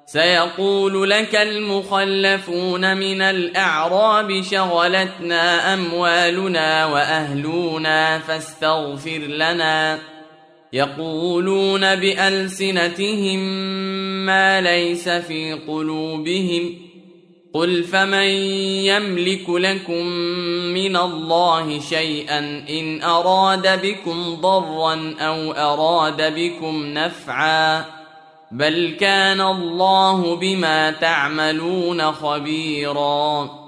سيقول لك المخلفون من الأعراب شغلتنا أموالنا وأهلنا فاستغفر لنا يقولون بألسنتهم ما ليس في قلوبهم قل فمن يملك لكم من الله شيئا إن أراد بكم ضرا أو أراد بكم نفعا بل كان الله بما تعملون خبيرا.